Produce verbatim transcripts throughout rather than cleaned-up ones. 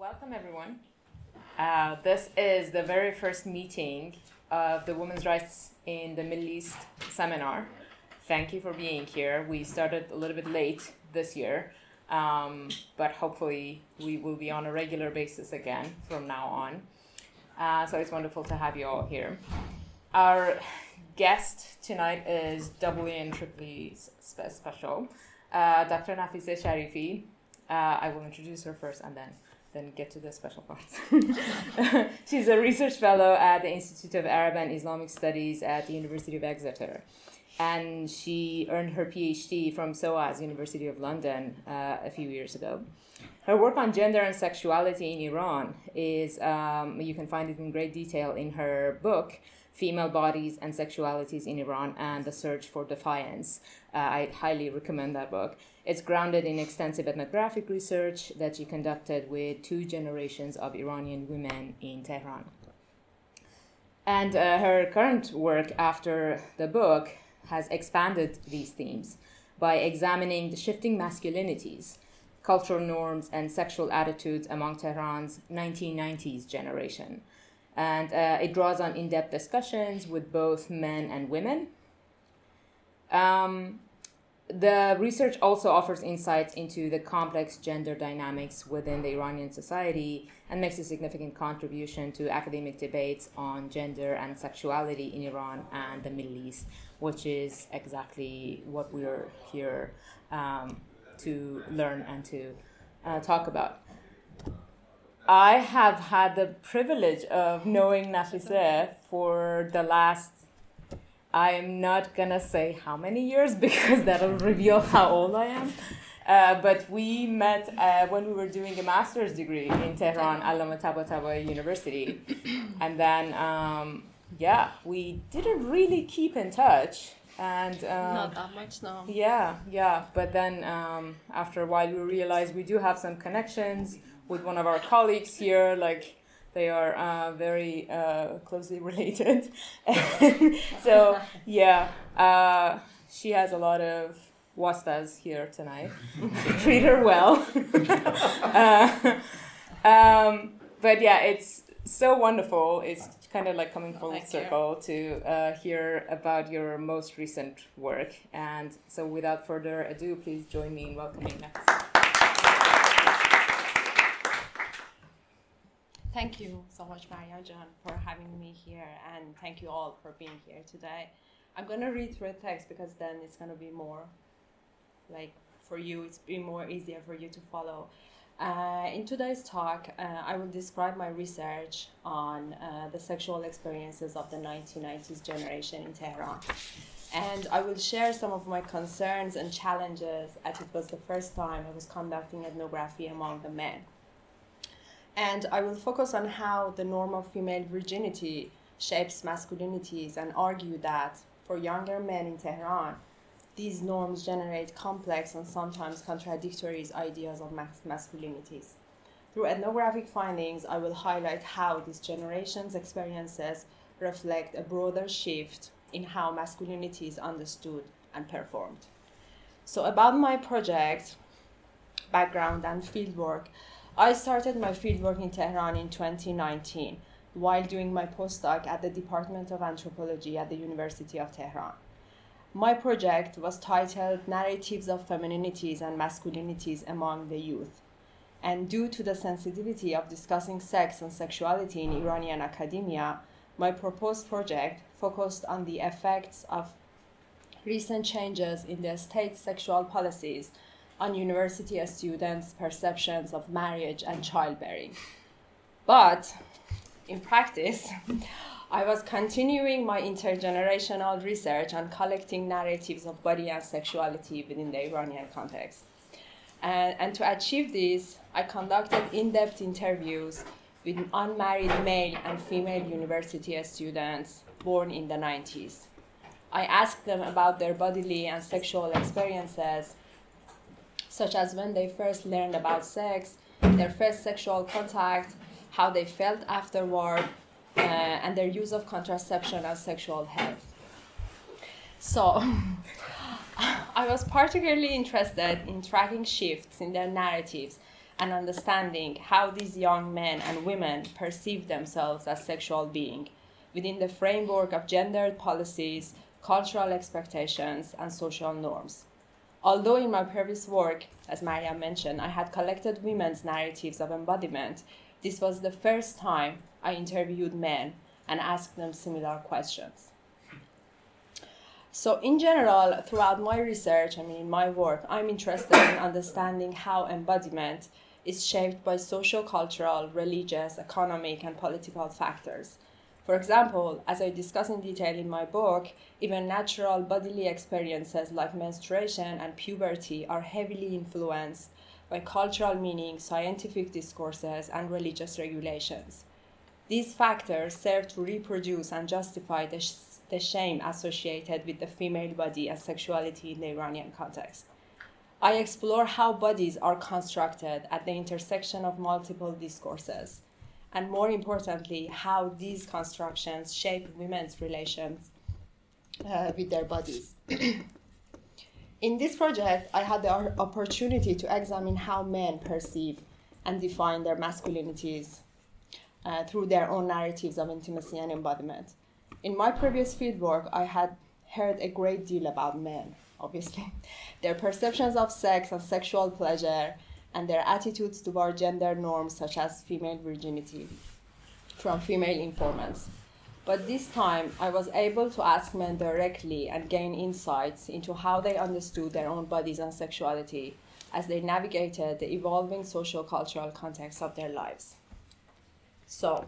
Welcome, everyone. Uh, this is the very first meeting of the Women's Rights in the Middle East seminar. Thank you for being here. We started a little bit late this year, um, but hopefully we will be on a regular basis again from now on. Uh, so it's wonderful to have you all here. Our guest tonight is doubly and triply spe- special, uh, Doctor Nafisa Sharifi. Uh, I will introduce her first and then then get to the special parts. She's a research fellow at the Institute of Arab and Islamic Studies at the University of Exeter. And she earned her PhD from SOAS, University of London, uh, a few years ago. Her work on gender and sexuality in Iran is, um, you can find it in great detail in her book, Female Bodies and Sexualities in Iran and the Search for Defiance. Uh, I highly recommend that book. It's grounded in extensive ethnographic research that she conducted with two generations of Iranian women in Tehran. And uh, her current work after the book has expanded these themes by examining the shifting masculinities, cultural norms, and sexual attitudes among Tehran's nineteen nineties generation. And uh, it draws on in-depth discussions with both men and women. Um, the research also offers insights into the complex gender dynamics within the Iranian society and makes a significant contribution to academic debates on gender and sexuality in Iran and the Middle East, which is exactly what we're here um, to learn and to uh, talk about. I have had the privilege of knowing Nafisa for the last, I am not going to say how many years because that'll reveal how old I am. Uh, but we met uh, when we were doing a master's degree in Tehran, Allama Tabatabai University. And then, um, yeah, we didn't really keep in touch. And um, Not that much, no. Yeah, yeah. But then um, after a while, we realized we do have some connections with one of our colleagues here, like they are uh, very uh, closely related. So, yeah, uh, she has a lot of wastas here tonight. Treat her well. uh, um, but yeah, it's so wonderful. It's kind of like coming full Thank circle you. to uh, hear about your most recent work. And so without further ado, please join me in welcoming Nafisa. Thank you so much, Mariajan, for having me here, and thank you all for being here today. I'm going to read through a text because then it's going to be more, like, for you, it's be more easier for you to follow. Uh, in today's talk, uh, I will describe my research on uh, the sexual experiences of the nineteen nineties generation in Tehran. And I will share some of my concerns and challenges as it was the first time I was conducting ethnography among the men. And I will focus on how the norm of female virginity shapes masculinities and argue that for younger men in Tehran, these norms generate complex and sometimes contradictory ideas of mas- masculinities. Through ethnographic findings, I will highlight how this generation's experiences reflect a broader shift in how masculinity is understood and performed. So about my project, background and fieldwork, I started my fieldwork in Tehran in twenty nineteen while doing my postdoc at the Department of Anthropology at the University of Tehran. My project was titled Narratives of Femininities and Masculinities Among the Youth. And due to the sensitivity of discussing sex and sexuality in Iranian academia, my proposed project focused on the effects of recent changes in the state's sexual policies on university students' perceptions of marriage and childbearing. But in practice, I was continuing my intergenerational research on collecting narratives of body and sexuality within the Iranian context. And, and to achieve this, I conducted in-depth interviews with unmarried male and female university students born in the nineties. I asked them about their bodily and sexual experiences, such as when they first learned about sex, their first sexual contact, how they felt afterward, uh, and their use of contraception and sexual health. So, I was particularly interested in tracking shifts in their narratives and understanding how these young men and women perceive themselves as sexual beings within the framework of gendered policies, cultural expectations, and social norms. Although in my previous work, as Maria mentioned, I had collected women's narratives of embodiment, this was the first time I interviewed men and asked them similar questions. So in general, throughout my research, I mean, in my work, I'm interested in understanding how embodiment is shaped by social, cultural, religious, economic, and political factors. For example, as I discuss in detail in my book, even natural bodily experiences like menstruation and puberty are heavily influenced by cultural meaning, scientific discourses, and religious regulations. These factors serve to reproduce and justify the, sh- the shame associated with the female body and sexuality in the Iranian context. I explore how bodies are constructed at the intersection of multiple discourses, and more importantly, how these constructions shape women's relations uh, with their bodies. In this project, I had the opportunity to examine how men perceive and define their masculinities uh, through their own narratives of intimacy and embodiment. In my previous fieldwork, I had heard a great deal about men, obviously, their perceptions of sex and sexual pleasure, and their attitudes toward gender norms such as female virginity from female informants. But this time, I was able to ask men directly and gain insights into how they understood their own bodies and sexuality as they navigated the evolving social cultural context of their lives. So,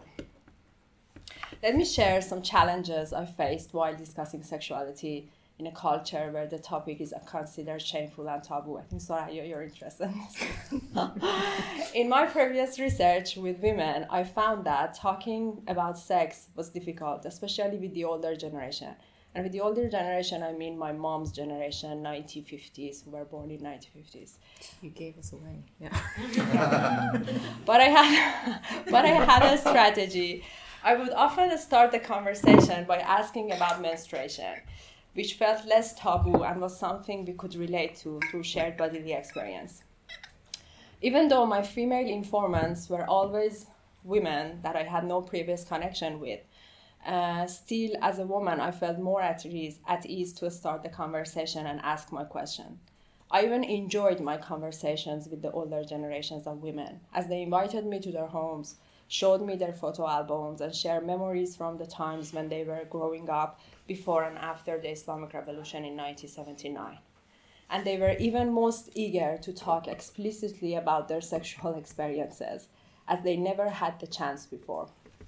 let me share some challenges I faced while discussing sexuality in a culture where the topic is considered shameful and taboo. I think, Soraya, you're interested in this. In my previous research with women, I found that talking about sex was difficult, especially with the older generation. And with the older generation, I mean my mom's generation, nineteen fifties, who were born in nineteen fifties. You gave us away, yeah. but I had, but I had a strategy. I would often start the conversation by asking about menstruation, which felt less taboo and was something we could relate to through shared bodily experience. Even though my female informants were always women that I had no previous connection with, uh, still, as a woman, I felt more at ease, at ease to start the conversation and ask my question. I even enjoyed my conversations with the older generations of women, as they invited me to their homes, showed me their photo albums, and shared memories from the times when they were growing up before and after the Islamic Revolution in nineteen seventy-nine. And they were even most eager to talk explicitly about their sexual experiences, as they never had the chance before.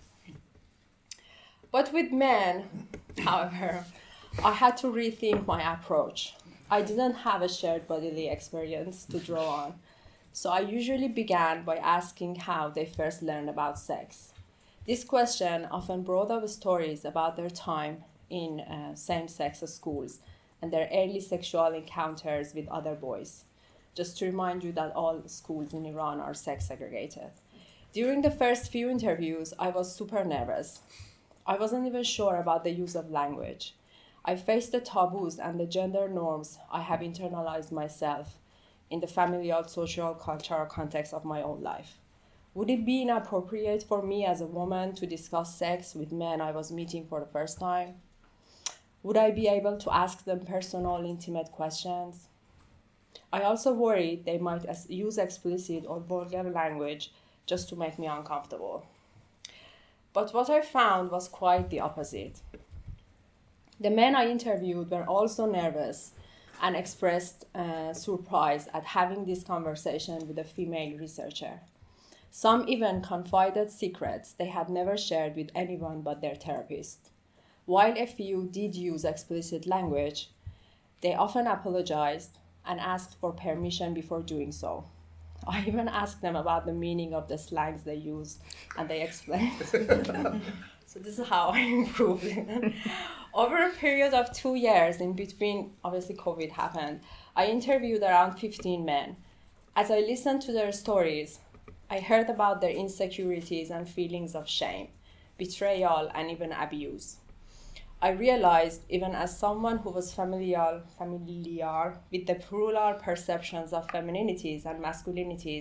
But with men, however, I had to rethink my approach. I didn't have a shared bodily experience to draw on, so I usually began by asking how they first learned about sex. This question often brought up stories about their time in uh, same-sex schools and their early sexual encounters with other boys. Just to remind you that all schools in Iran are sex segregated. During the first few interviews, I was super nervous. I wasn't even sure about the use of language. I faced the taboos and the gender norms I have internalized myself in the familial, social, cultural context of my own life. Would it be inappropriate for me as a woman to discuss sex with men I was meeting for the first time? Would I be able to ask them personal, intimate questions? I also worried they might use explicit or vulgar language just to make me uncomfortable. But what I found was quite the opposite. The men I interviewed were also nervous and expressed uh, surprise at having this conversation with a female researcher. Some even confided secrets they had never shared with anyone but their therapist. While a few did use explicit language, they often apologized and asked for permission before doing so. I even asked them about the meaning of the slangs they used, and they explained. So this is how I improved. Over a period of two years, in between, obviously COVID happened, I interviewed around fifteen men. As I listened to their stories, I heard about their insecurities and feelings of shame, betrayal, and even abuse. I realized, even as someone who was familiar, familiar with the plural perceptions of femininities and masculinities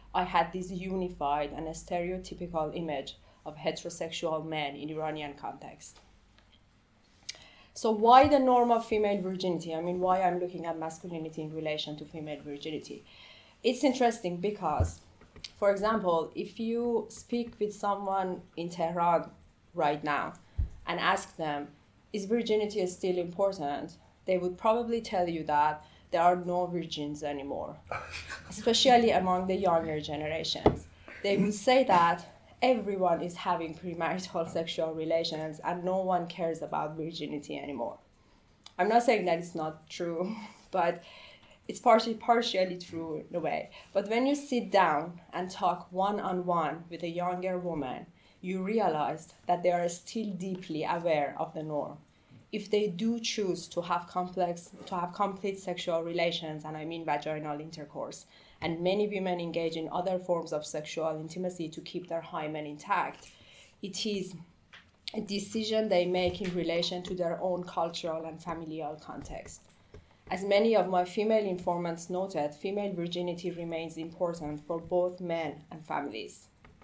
I had this unified and a stereotypical image of heterosexual men in Iranian context. So why the norm of female virginity? I mean, why I'm looking at masculinity in relation to female virginity? It's interesting because, for example, if you speak with someone in Tehran right now and ask them, is virginity still important? They would probably tell you that there are no virgins anymore, especially among the younger generations. They would say that everyone is having premarital sexual relations and no one cares about virginity anymore. I'm not saying that it's not true, but it's partially, partially true in a way. But when you sit down and talk one-on-one with a younger woman, you realize that they are still deeply aware of the norm. If they do choose to have complex, to have complete sexual relations, and I mean vaginal intercourse, and many women engage in other forms of sexual intimacy to keep their hymen intact, it is a decision they make in relation to their own cultural and familial context. As many of my female informants noted, female virginity remains important for both men and families.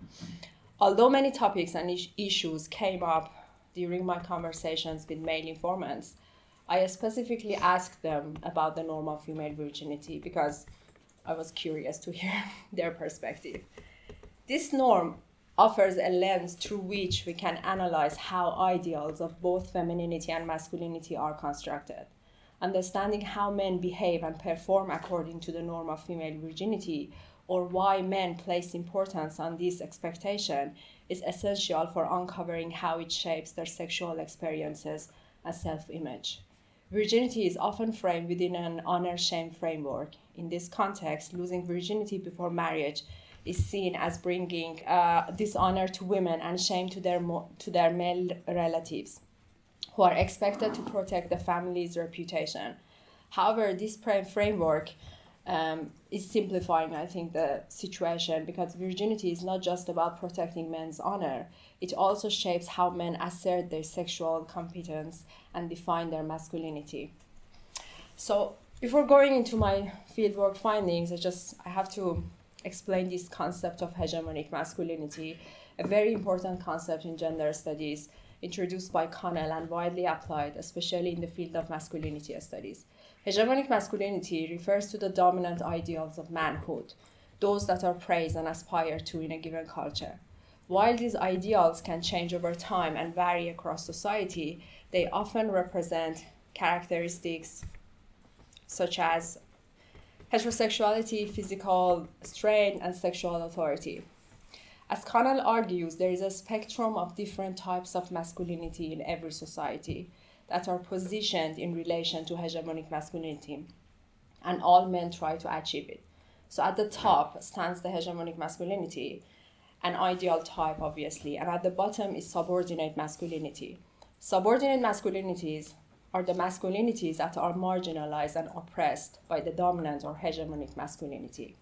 Although many topics and is- issues came up during my conversations with male informants, I specifically asked them about the norm of female virginity because I was curious to hear their perspective. This norm offers a lens through which we can analyze how ideals of both femininity and masculinity are constructed. Understanding how men behave and perform according to the norm of female virginity, or why men place importance on this expectation, is essential for uncovering how it shapes their sexual experiences and self-image. Virginity is often framed within an honor-shame framework. In this context, losing virginity before marriage is seen as bringing uh, dishonor to women and shame to their, mo- to their male relatives, who are expected to protect the family's reputation. However, this framework um, is simplifying, I think, the situation, because virginity is not just about protecting men's honor. It also shapes how men assert their sexual competence and define their masculinity. So before going into my fieldwork findings, I just I have to explain this concept of hegemonic masculinity, a very important concept in gender studies, introduced by Connell and widely applied, especially in the field of masculinity studies. Hegemonic masculinity refers to the dominant ideals of manhood, those that are praised and aspired to in a given culture. While these ideals can change over time and vary across society, they often represent characteristics such as heterosexuality, physical strength, and sexual authority. As Connell argues, there is a spectrum of different types of masculinity in every society that are positioned in relation to hegemonic masculinity, and all men try to achieve it. So at the top stands the hegemonic masculinity, an ideal type, obviously, and at the bottom is subordinate masculinity. Subordinate masculinities are the masculinities that are marginalized and oppressed by the dominant or hegemonic masculinity.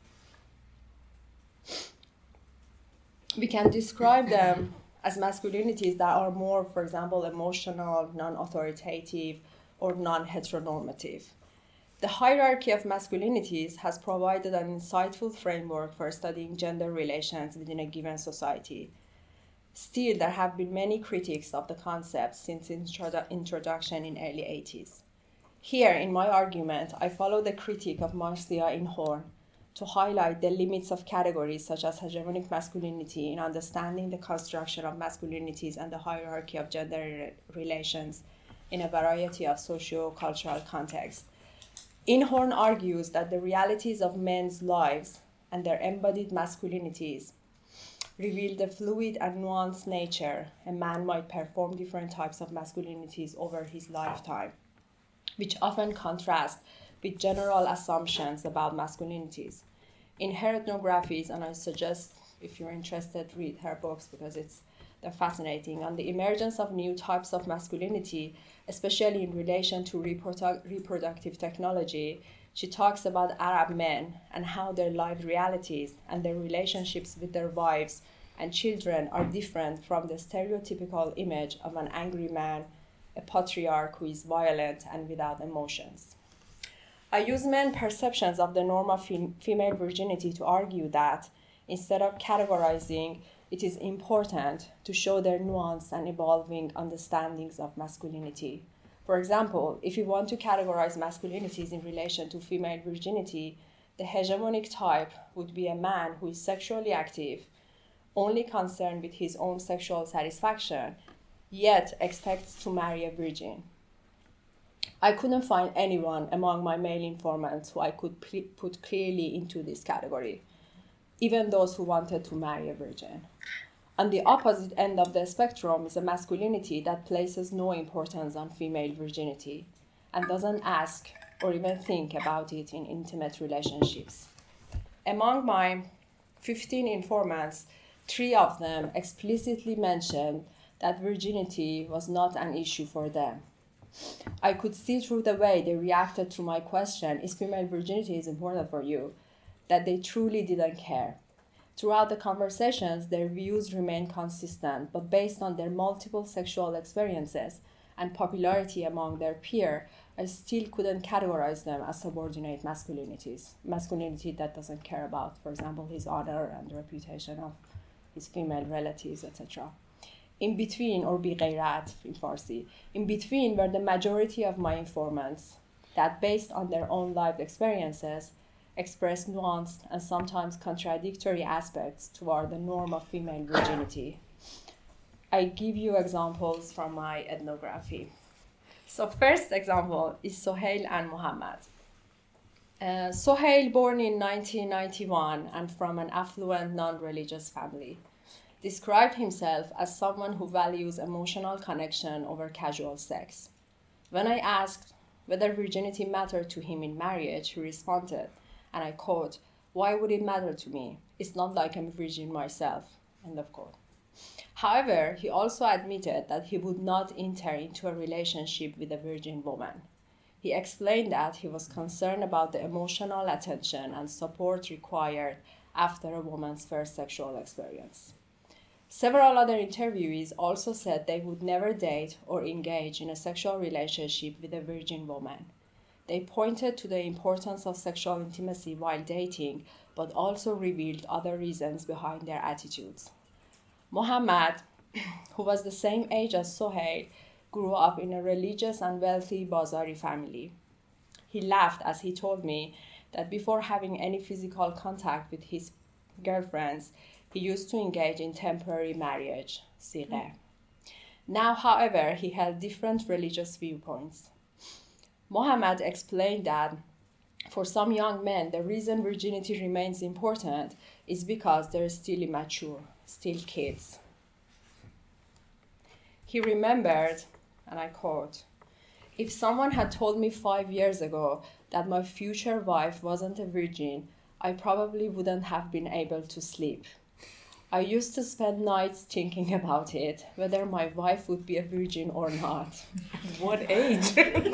We can describe them as masculinities that are more, for example, emotional, non-authoritative, or non-heteronormative. The hierarchy of masculinities has provided an insightful framework for studying gender relations within a given society. Still, there have been many critics of the concept since its introdu- introduction in early eighties. Here, in my argument, I follow the critique of Marcia Inhorn to highlight the limits of categories such as hegemonic masculinity in understanding the construction of masculinities and the hierarchy of gender relations in a variety of socio-cultural contexts. Inhorn argues that the realities of men's lives and their embodied masculinities reveal the fluid and nuanced nature a man might perform different types of masculinities over his lifetime, which often contrast with general assumptions about masculinities. In her ethnographies, and I suggest if you're interested, read her books because it's they're fascinating, on the emergence of new types of masculinity, especially in relation to reprodu- reproductive technology, she talks about Arab men and how their lived realities and their relationships with their wives and children are different from the stereotypical image of an angry man, a patriarch who is violent and without emotions. I use men's perceptions of the norm of fem- female virginity to argue that Instead of categorizing, it is important to show their nuanced and evolving understandings of masculinity. For example, if you want to categorize masculinities in relation to female virginity, the hegemonic type would be a man who is sexually active, only concerned with his own sexual satisfaction, yet expects to marry a virgin. I couldn't find anyone among my male informants who I could pl- put clearly into this category, even those who wanted to marry a virgin. On the opposite end of the spectrum is a masculinity that places no importance on female virginity and doesn't ask or even think about it in intimate relationships. Among my fifteen informants, three of them explicitly mentioned that virginity was not an issue for them. I could see through the way they reacted to my question, is female virginity is important for you, that they truly didn't care. Throughout the conversations, their views remained consistent, but based on their multiple sexual experiences and popularity among their peers, I still couldn't categorize them as subordinate masculinities, masculinity that doesn't care about, for example, his honor and the reputation of his female relatives, et cetera. In between, or bi ghayrat in Farsi, in between were the majority of my informants that, based on their own lived experiences, express nuanced and sometimes contradictory aspects toward the norm of female virginity. I give you examples from my ethnography. So first example is Sohail and Muhammad. Uh, Sohail, born in nineteen ninety-one and from an affluent non-religious family, described himself as someone who values emotional connection over casual sex. When I asked whether virginity mattered to him in marriage, he responded, and I quote, "Why would it matter to me? It's not like I'm a virgin myself," end of quote. However, he also admitted that he would not enter into a relationship with a virgin woman. He explained that he was concerned about the emotional attention and support required after a woman's first sexual experience. Several other interviewees also said they would never date or engage in a sexual relationship with a virgin woman. They pointed to the importance of sexual intimacy while dating, but also revealed other reasons behind their attitudes. Muhammad, who was the same age as Sohail, grew up in a religious and wealthy Bazari family. He laughed as he told me that before having any physical contact with his girlfriends, he used to engage in temporary marriage, sigha. Now, however, he held different religious viewpoints. Muhammad explained that for some young men, the reason virginity remains important is because they're still immature, still kids. He remembered, and I quote, "If someone had told me five years ago that my future wife wasn't a virgin, I probably wouldn't have been able to sleep. I used to spend nights thinking about it, whether my wife would be a virgin or not." What age?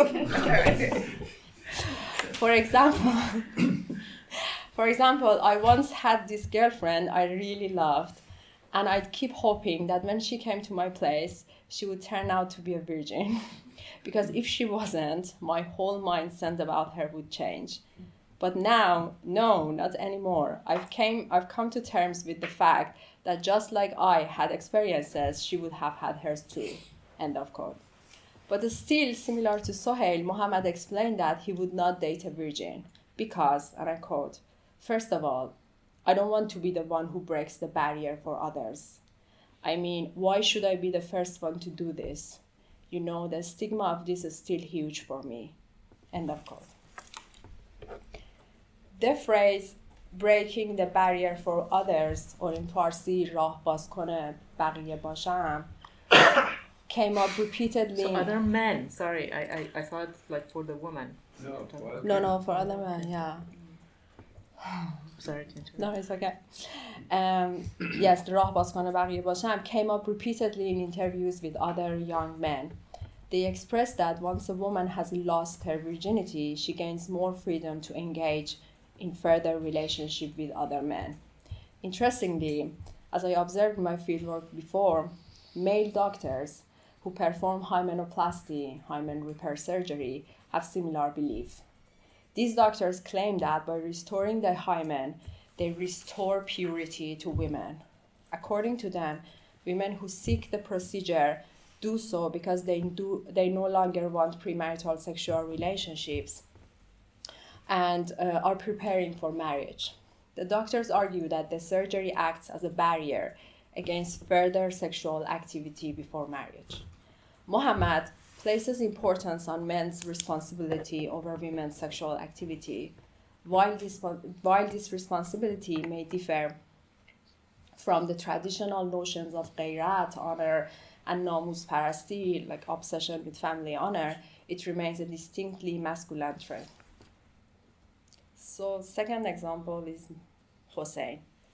For example, for example, I once had this girlfriend I really loved, and I'd keep hoping that when she came to my place, she would turn out to be a virgin. Because if she wasn't, my whole mindset about her would change. But now, no, not anymore. I've came, I've come to terms with the fact that just like I had experiences, she would have had hers too. End of quote. But still, similar to Sohail, Muhammad explained that he would not date a virgin because, and I quote, "First of all, I don't want to be the one who breaks the barrier for others. I mean, why should I be the first one to do this? You know, the stigma of this is still huge for me." End of quote. The phrase breaking the barrier for others, or in Farsi راه باز کنه بقیه باشم, came up repeatedly. So other men, sorry, I, I, I thought like for the woman. No, for No, no, for other men, yeah. Sorry to interrupt. No, it's okay. Um, yes, the راه باز کنه بقیه باشم came up repeatedly in interviews with other young men. They expressed that once a woman has lost her virginity, she gains more freedom to engage in further relationship with other men. Interestingly, as I observed in my fieldwork before, male doctors who perform hymenoplasty, hymen repair surgery, have similar belief. These doctors claim that by restoring the hymen, they restore purity to women. According to them, women who seek the procedure do so because they, do, they no longer want premarital sexual relationships and uh, are preparing for marriage. The doctors argue that the surgery acts as a barrier against further sexual activity before marriage. Muhammad places importance on men's responsibility over women's sexual activity. While this, while this responsibility may differ from the traditional notions of ghayrat, honor, and namus parasti, like obsession with family honor, it remains a distinctly masculine trait. So, second example is Hossein.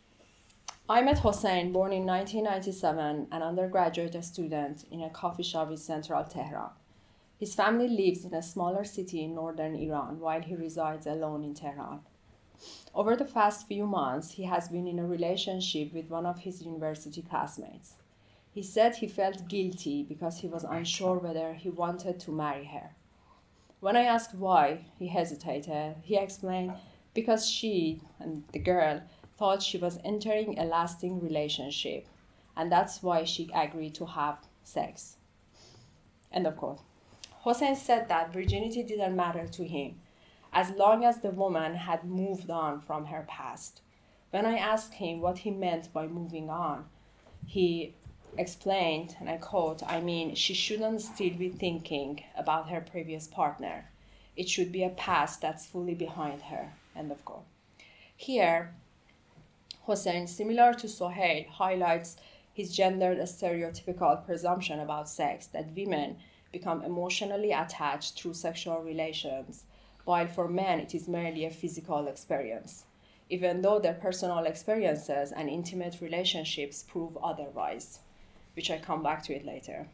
I met Hossein, born in nineteen ninety-seven, an undergraduate student in a coffee shop in central Tehran. His family lives in a smaller city in northern Iran, while he resides alone in Tehran. Over the past few months, he has been in a relationship with one of his university classmates. He said he felt guilty because he was unsure whether he wanted to marry her. When I asked why, he hesitated. He explained, because she, and the girl, thought she was entering a lasting relationship, and that's why she agreed to have sex. End of quote. Hossein said that virginity didn't matter to him, as long as the woman had moved on from her past. When I asked him what he meant by moving on, he explained, and I quote, I mean, she shouldn't still be thinking about her previous partner. It should be a past that's fully behind her, end of quote. Here, Hossein, similar to Sohail, highlights his gendered stereotypical presumption about sex, that women become emotionally attached through sexual relations, while for men it is merely a physical experience, even though their personal experiences and intimate relationships prove otherwise, which I come back to it later.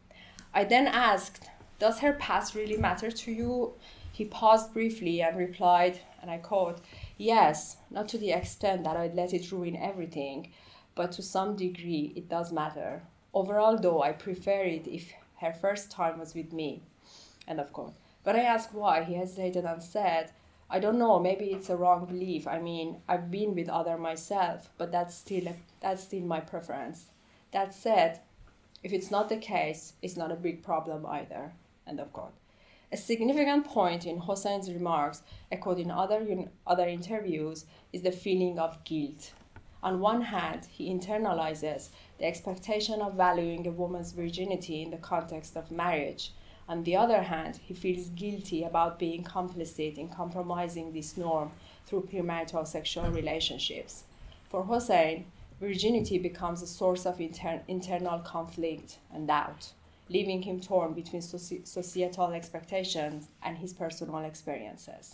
I then asked, does her past really matter to you? He paused briefly and replied, and I quote, yes, not to the extent that I'd let it ruin everything, but to some degree it does matter. Overall, though, I prefer it if her first time was with me, end of quote. When I asked why, he hesitated and said, I don't know, maybe it's a wrong belief. I mean, I've been with other myself, but that's still, a, that's still my preference. That said, if it's not the case, it's not a big problem either, end of quote. A significant point in Hossein's remarks, echoed in other, in other interviews, is the feeling of guilt. On one hand, he internalizes the expectation of valuing a woman's virginity in the context of marriage. On the other hand, he feels guilty about being complicit in compromising this norm through premarital sexual relationships. For Hossein, virginity becomes a source of inter- internal conflict and doubt, leaving him torn between soci- societal expectations and his personal experiences.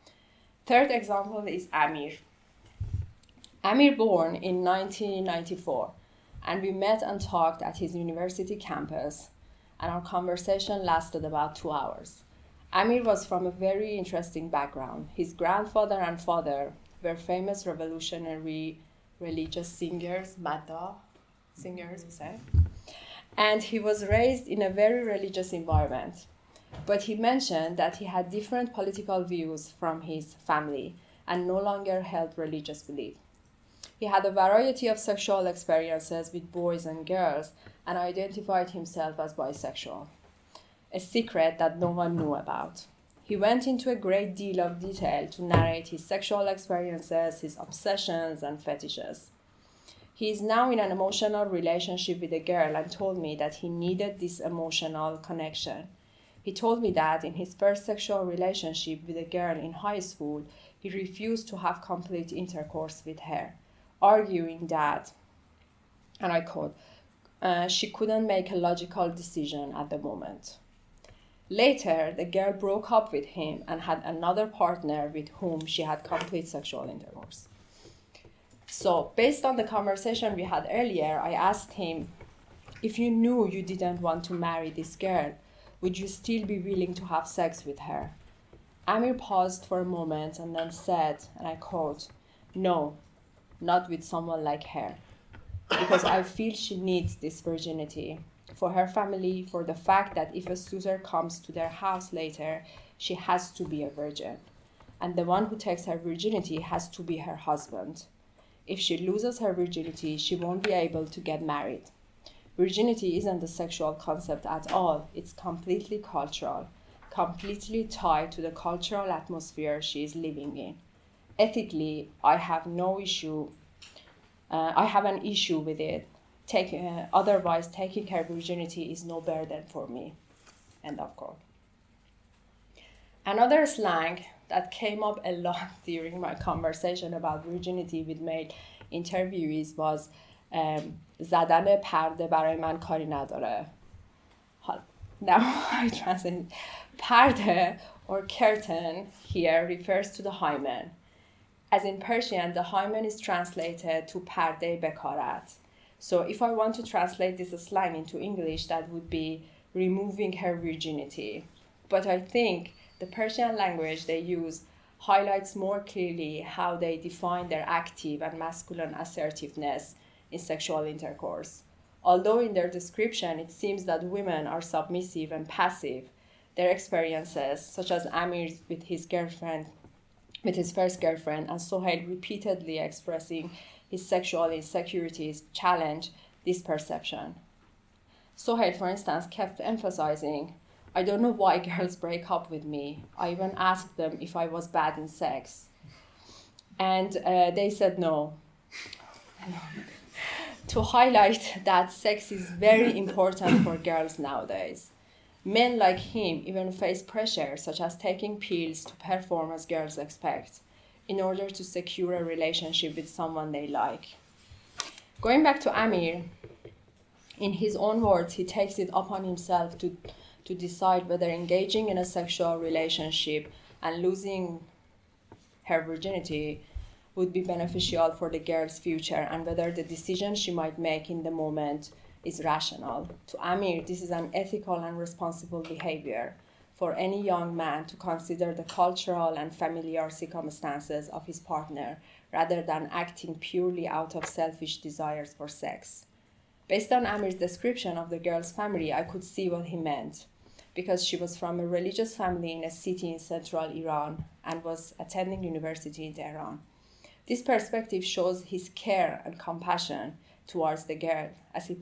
Third example is Amir. Amir born in nineteen ninety-four, and we met and talked at his university campus, and our conversation lasted about two hours. Amir was from a very interesting background. His grandfather and father were famous revolutionary religious singers, madda singers, we say, and he was raised in a very religious environment. But he mentioned that he had different political views from his family and no longer held religious belief. He had a variety of sexual experiences with boys and girls and identified himself as bisexual, a secret that no one knew about. He went into a great deal of detail to narrate his sexual experiences, his obsessions, and fetishes. He is now in an emotional relationship with a girl and told me that he needed this emotional connection. He told me that in his first sexual relationship with a girl in high school, he refused to have complete intercourse with her, arguing that, and I quote, uh, she couldn't make a logical decision at the moment. Later, the girl broke up with him and had another partner with whom she had complete sexual intercourse. So, based on the conversation we had earlier, I asked him, if you knew you didn't want to marry this girl, would you still be willing to have sex with her? Amir paused for a moment and then said, and I quote, no, not with someone like her, because I feel she needs this virginity for her family, for the fact that if a suitor comes to their house later, she has to be a virgin. and the one who takes her virginity has to be her husband. If she loses her virginity, she won't be able to get married. Virginity isn't a sexual concept at all. It's completely cultural, completely tied to the cultural atmosphere she is living in. Ethically, I have no issue, uh, I have an issue with it. Take, uh, otherwise, taking her virginity is no burden for me. End of quote. Another slang that came up a lot during my conversation about virginity with male interviewees was um, زدن پرده برای من کاری نداره. Now I translate. Parde or curtain here refers to the hymen. As in Persian, the hymen is translated to parde bekarat. So if I want to translate this slang into English, that would be removing her virginity. But I think the Persian language they use highlights more clearly how they define their active and masculine assertiveness in sexual intercourse. Although in their description it seems that women are submissive and passive, their experiences, such as Amir with his girlfriend, with his first girlfriend, and Sohail repeatedly expressing his sexual insecurities, challenge this perception. Sohail, for instance, kept emphasizing, I don't know why girls break up with me. I even asked them if I was bad in sex. And uh, they said no. To highlight that sex is very important for girls nowadays. Men like him even face pressure, such as taking pills to perform as girls expect, in order to secure a relationship with someone they like. Going back to Amir, in his own words, he takes it upon himself to, to decide whether engaging in a sexual relationship and losing her virginity would be beneficial for the girl's future and whether the decision she might make in the moment is rational. To Amir, this is an ethical and responsible behavior for any young man to consider the cultural and familiar circumstances of his partner rather than acting purely out of selfish desires for sex. Based on Amir's description of the girl's family, I could see what he meant, because she was from a religious family in a city in central Iran and was attending university in Tehran. This perspective shows his care and compassion towards the girl as he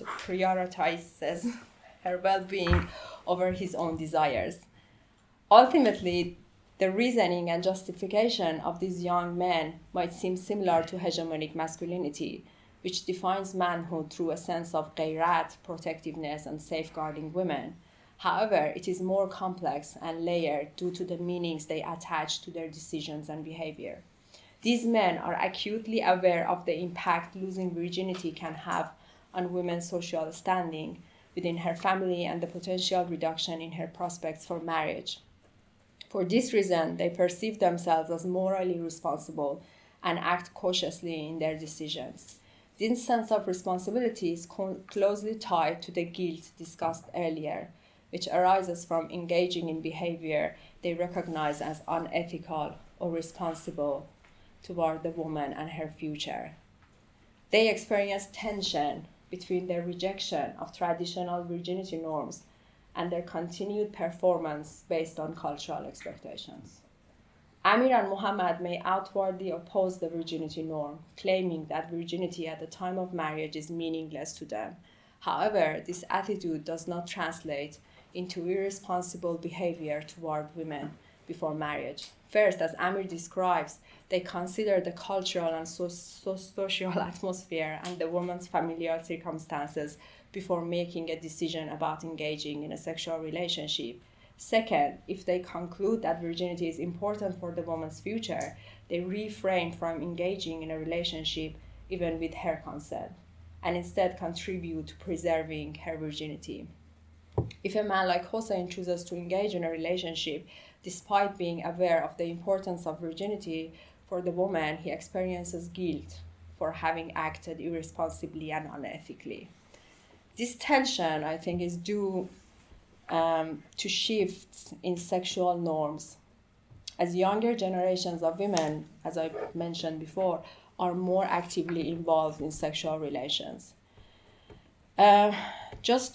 prioritizes her well-being over his own desires. Ultimately, the reasoning and justification of these young men might seem similar to hegemonic masculinity, which defines manhood through a sense of ghayrat, protectiveness, and safeguarding women. However, it is more complex and layered due to the meanings they attach to their decisions and behavior. These men are acutely aware of the impact losing virginity can have on women's social standing within her family and the potential reduction in her prospects for marriage. For this reason, they perceive themselves as morally responsible and act cautiously in their decisions. This sense of responsibility is co- closely tied to the guilt discussed earlier, which arises from engaging in behavior they recognize as unethical or responsible toward the woman and her future. They experience tension between their rejection of traditional virginity norms and their continued performance based on cultural expectations. Amir and Muhammad may outwardly oppose the virginity norm, claiming that virginity at the time of marriage is meaningless to them. However, this attitude does not translate into irresponsible behavior toward women before marriage. First, as Amir describes, they consider the cultural and so- so- social atmosphere and the woman's familial circumstances before making a decision about engaging in a sexual relationship. Second, if they conclude that virginity is important for the woman's future, they refrain from engaging in a relationship even with her consent, and instead contribute to preserving her virginity. If a man like Hossein chooses to engage in a relationship despite being aware of the importance of virginity for the woman, he experiences guilt for having acted irresponsibly and unethically. This tension, I think, is due um, to shifts in sexual norms. As younger generations of women, as I mentioned before, are more actively involved in sexual relations. Uh, just to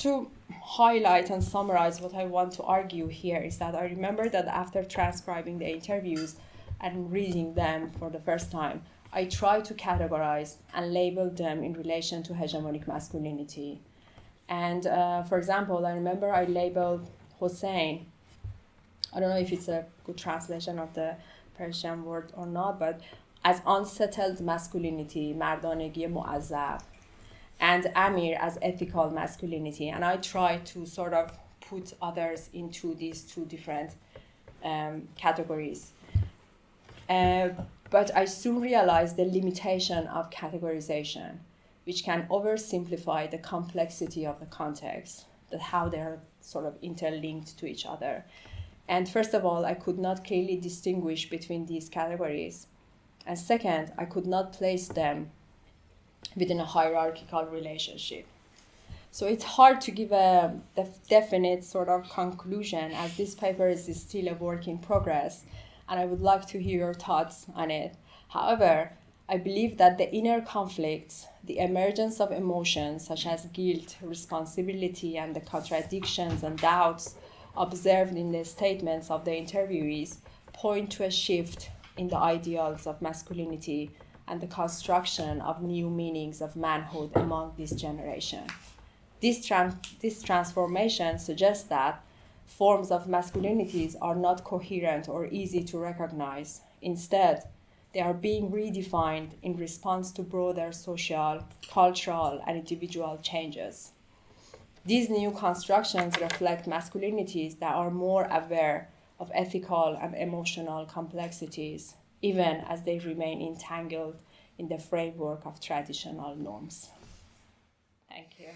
highlight and summarize what I want to argue here is that I remember that after transcribing the interviews and reading them for the first time, I tried to categorize and label them in relation to hegemonic masculinity. And uh, for example, I remember I labeled Hossein, I don't know if it's a good translation of the Persian word or not, but as unsettled masculinity, mardanegi mu'azzab, and Amir as ethical masculinity. And I try to sort of put others into these two different um, categories. Uh, but I soon realized the limitation of categorization, which can oversimplify the complexity of the context, that how they're sort of interlinked to each other. And first of all, I could not clearly distinguish between these categories. And second, I could not place them within a hierarchical relationship. So it's hard to give a def- definite sort of conclusion, as this paper is still a work in progress, and I would like to hear your thoughts on it. However, I believe that the inner conflicts, the emergence of emotions such as guilt, responsibility, and the contradictions and doubts observed in the statements of the interviewees point to a shift in the ideals of masculinity and the construction of new meanings of manhood among this generation. This, tran- this transformation suggests that forms of masculinities are not coherent or easy to recognize. Instead, they are being redefined in response to broader social, cultural, and individual changes. These new constructions reflect masculinities that are more aware of ethical and emotional complexities, even as they remain entangled in the framework of traditional norms. Thank you.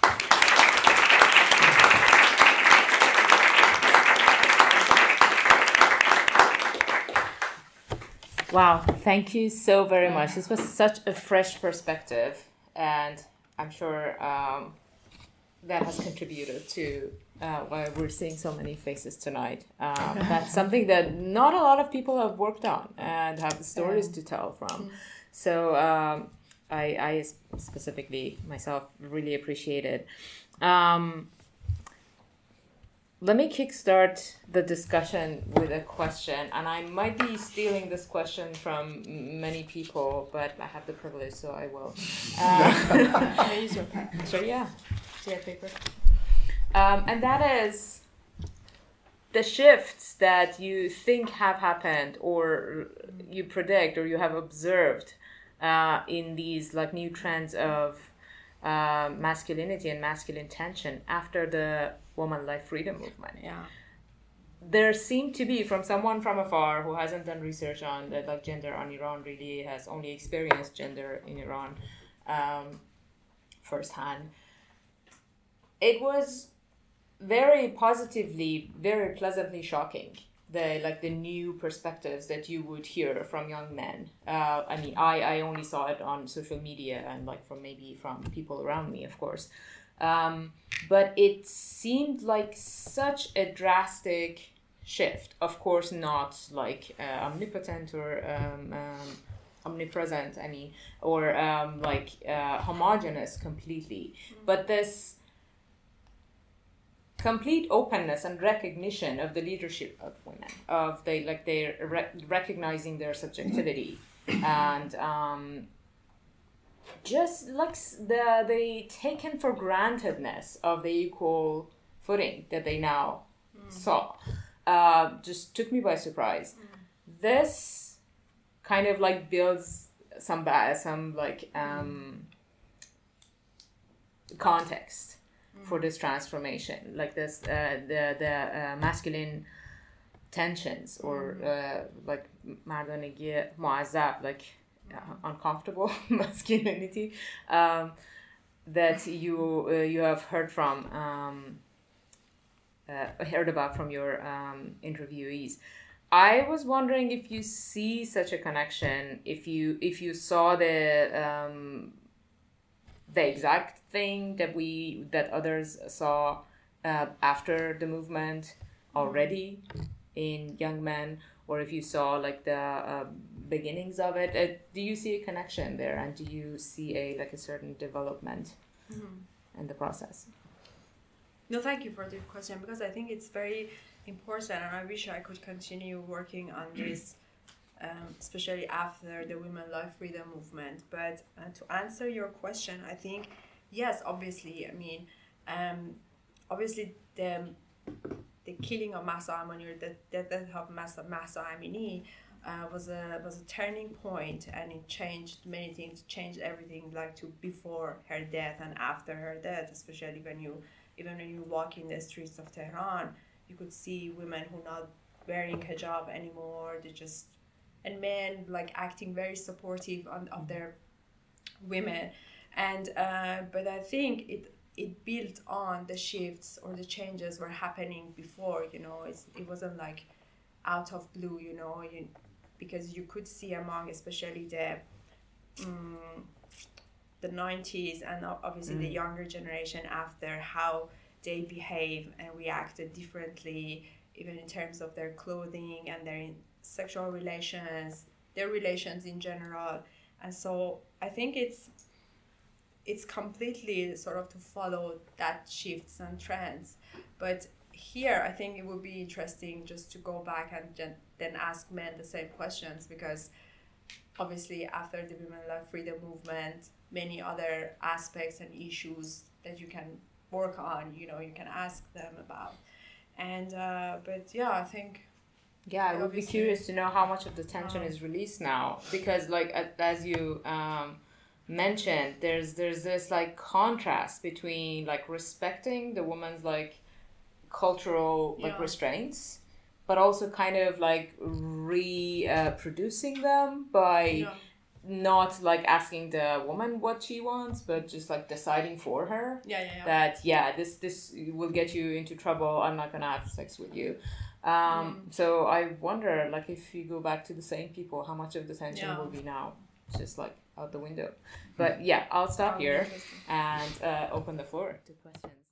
Wow, thank you so very much. This was such a fresh perspective, and I'm sure um, that has contributed to uh, why we're seeing so many faces tonight. Um, that's something that not a lot of people have worked on and have stories to tell from. So um, I, I specifically myself really appreciate it. Um, Let me kickstart the discussion with a question, and I might be stealing this question from many people, but I have the privilege, so I will. Uh, use your pen. Sure, yeah. Do you have paper? Um, and that is the shifts that you think have happened, or you predict, or you have observed uh, in these like new trends of uh, masculinity and masculine tension after the Woman Life Freedom Movement. Yeah. There seemed to be, from someone from afar who hasn't done research on that, like gender on Iran, really has only experienced gender in Iran um, firsthand. It was very positively, very pleasantly shocking. The like the new perspectives that you would hear from young men. Uh, I mean, I, I only saw it on social media and like from maybe from people around me, of course. Um, but it seemed like such a drastic shift. Of course, not like uh, omnipotent or um, um, omnipresent, I mean, or um, like uh, homogeneous completely. Mm-hmm. But this complete openness and recognition of the leadership of women, of they like they're re- recognizing their subjectivity and um, just like the the taken for grantedness of the equal footing that they now mm. saw uh, just took me by surprise. Mm. This kind of like builds some ba- some like um, context mm. for this transformation, like this uh, the the uh, masculine tensions or mm. uh, like mardanegi mu'azzab, like Uh, uncomfortable masculinity um, that you uh, you have heard from um, uh, heard about from your um, interviewees. I was wondering if you see such a connection, if you if you saw the um, the exact thing that we that others saw uh, after the movement already in young men, or if you saw like the uh, beginnings of it. Uh, do you see a connection there, and do you see a like a certain development mm-hmm. in the process? No, thank you for the question, because I think it's very important, and I wish I could continue working on this, um, especially after the Women Life Freedom movement. But uh, to answer your question, I think, yes, obviously, I mean, um, obviously the the killing of Mahsa Amini, or the the death of Mahsa, Mahsa Amini, uh, was a was a turning point, and it changed many things, changed everything, like to before her death and after her death, especially when you, even when you walk in the streets of Tehran, you could see women who not wearing hijab anymore, they just, and men like acting very supportive on, of their women. And uh, but I think it it built on the shifts or the changes were happening before, you know, it's, it wasn't like out of blue, you know, you, because you could see among especially the um, the nineties and obviously mm. the younger generation after, how they behave and reacted differently, even in terms of their clothing and their sexual relations, their relations in general. And so I think it's it's completely sort of to follow that shifts and trends. But here I think it would be interesting just to go back and gen- then ask men the same questions, because obviously after the Women Life Freedom movement, many other aspects and issues that you can work on, you know, you can ask them about. And uh, but yeah, I think yeah, I would be curious to know how much of the tension um, is released now, because like as you um mentioned, there's there's this like contrast between like respecting the woman's like cultural like yeah. restraints, but also kind of like reproducing uh, them by yeah. not like asking the woman what she wants, but just like deciding for her yeah, yeah, yeah. that yeah this this will get you into trouble, I'm not gonna have sex with you. um mm. So I wonder, like, if you go back to the same people, how much of the tension yeah. will be now just like out the window. But yeah, I'll stop oh, here and uh, open the floor to questions.